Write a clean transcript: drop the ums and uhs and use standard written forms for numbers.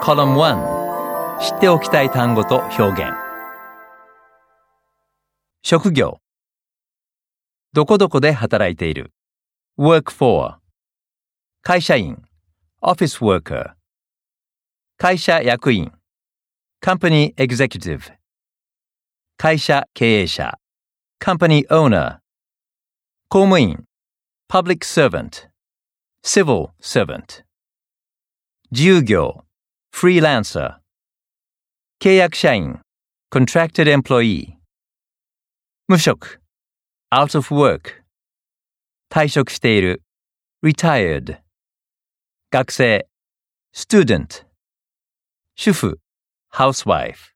Column 1知っておきたい単語と表現。職業。どこどこで働いている。work for。会社員。office worker。会社役員。company executive。会社経営者。company owner。公務員。public servant。civil servant。自由業。freelancer。契約社員。contracted employee。無職。out of work。退職している。retired。学生。student。主婦。housewife。